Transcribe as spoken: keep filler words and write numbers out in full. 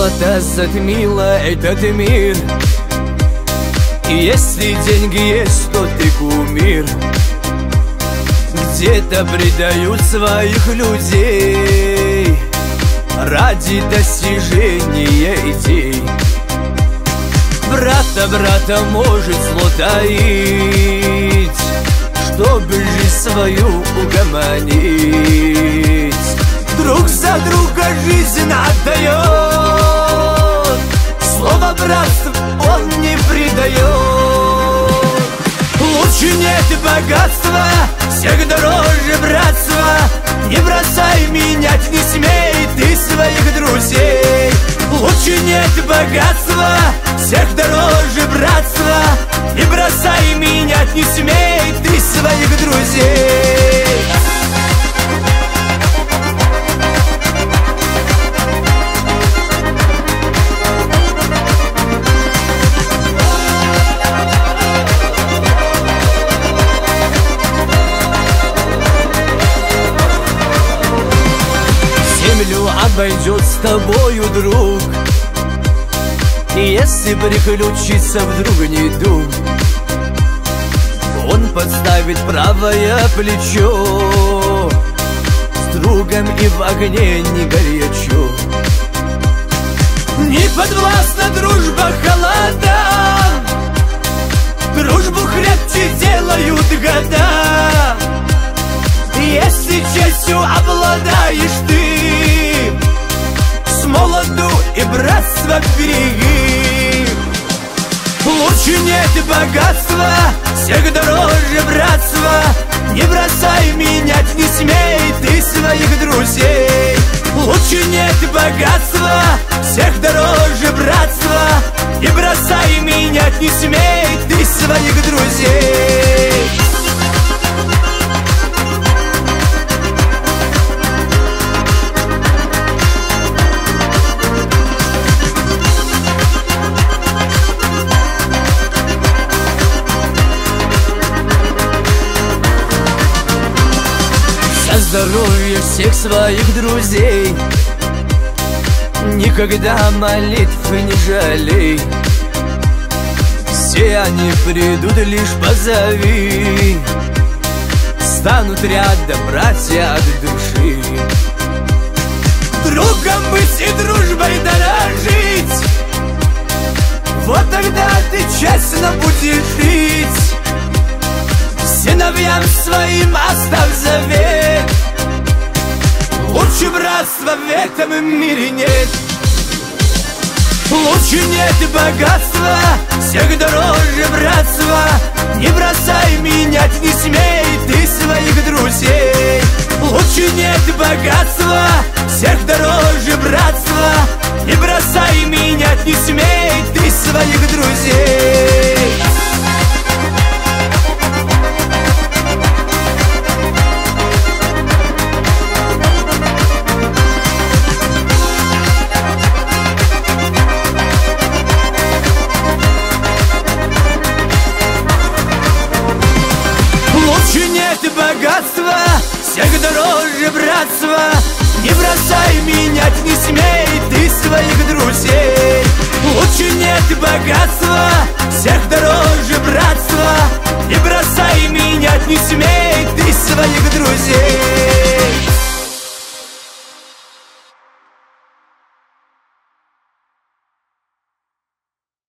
золото затмило этот мир. И если деньги есть, то ты кумир. Где-то предают своих людей ради достижения идей. Брата брата может зло таить, чтобы жизнь свою угомонить. Друг за друга жизнь отдает, слово братства он не предает. Лучше нет богатства, всех дороже братства. Не бросай, менять не смей ты своих друзей. Лучше нет богатства, всех дороже братства. Не бросай, менять не смей ты своих друзей. Землю обойдет с тобою друг, если приключится вдруг недуг. Он подставит правое плечо, с другом и в огне не горячо. Не подвластна дружба холодам, дружбу крепче делают года. Если честью обладаешь ты, с молоду и братства береги. Лучше нет богатства, всех дороже братства. Не бросай, менять не смей ты своих друзей. Лучше нет богатства, всех дороже братства. Не бросай, менять не смей ты своих друзей. Здоровье всех своих друзей, никогда молитв не жалей. Все они придут, лишь позови, станут рядом братья от души. Другом быть и дружбой дорожить, вот тогда ты честно будешь жить. Сыновьям своим оставь завет, лучше братства в этом мире нет. Лучше нет богатства, всех дороже братства. Не бросай, менять не смей ты своих друзей. Лучше нет богатства, всех дороже братства. Не бросай, менять не смей ты своих друзей. Лучше нет богатства, всех дороже братства. Не бросай, менять не смей ты своих друзей. Лучше нет богатства, всех дороже братства. Не бросай, менять не смей ты своих друзей.